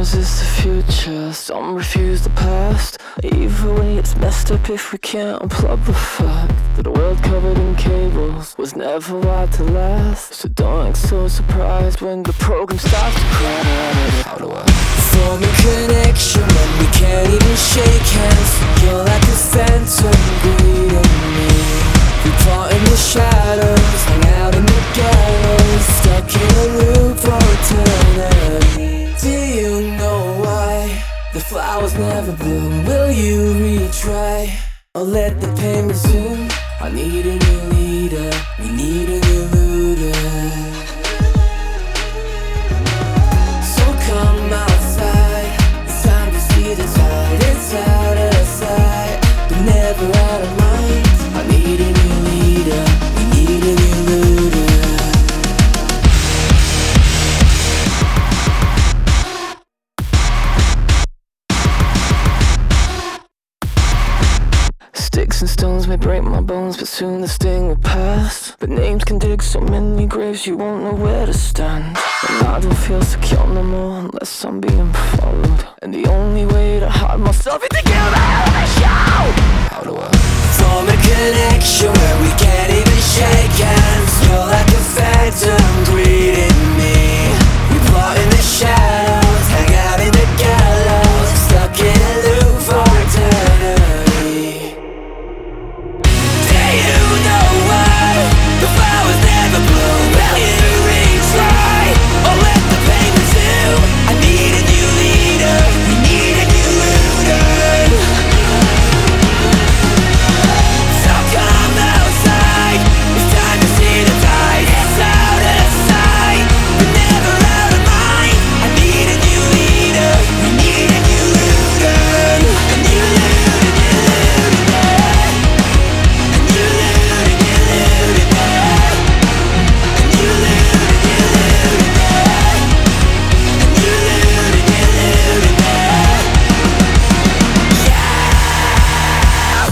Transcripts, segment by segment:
resist the future, some refuse the past. Either way it's messed up if we can't unplug the fact that a world covered in cables was never wired to last. So don't act so surprised when the program starts to crash. How do I form a connection when we can't even shake hands? You're like a phantom greeting me. We part in the shadows, hang out in the gallows, stuck in a loop for eternity. Do you know why the flowers never bloom? Will you retry or let the pain resume? I need a new leader, we need a new looter. So come outside, it's time to see the tide. It's out of sight, but never out of mind. I need a new leader, we need a new looter. Sticks and stones may break my bones, but soon the sting will pass. But names can dig so many graves you won't know where to stand. And I don't feel secure no more unless I'm being followed. And the only way to hide myself is to give the hell of a show. How do I form a connection where we can't even shake hands? You're like a phantom greeting me. We part in the shadows, hang out in the gallows, stuck in a loop for eternity. Do you know why the flowers never bloom? Will you retry or let the pain resume? I need a new leader, we need a new looter. So come outside, it's time to see the tide. It's out of sight, but never out of mind. I need a new leader, we need a new looter. A new looter, new looter. A new looter, new looter. A new looter, new looter. A new looter, new looter. Yeah.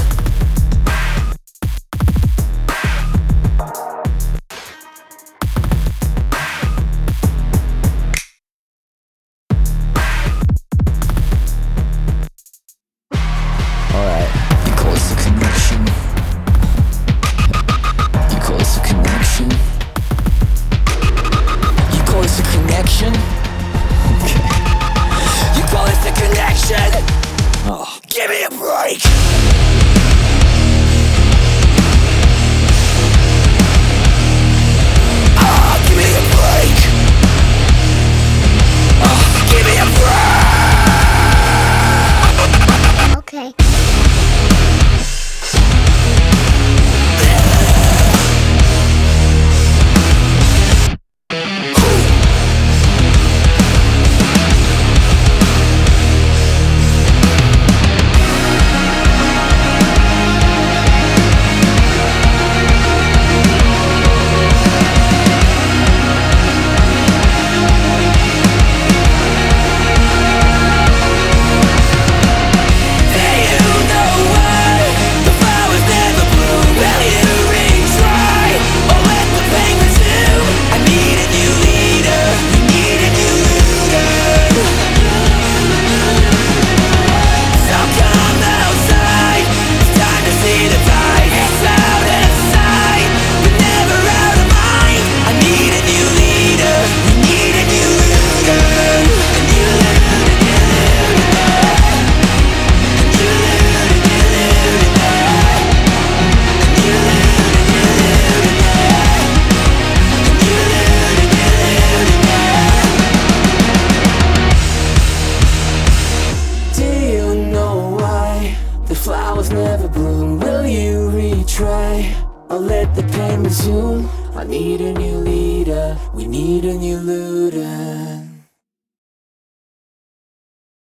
Alright, you call this a connection? You call this a connection? You call this a connection? Okay. You call this a connection? Oh, give me a break! Oh, give me a break! Oh, give me a break! Okay. Flowers never bloom. Will you retry or let the pain resume? I need a new leader, we need a new looter.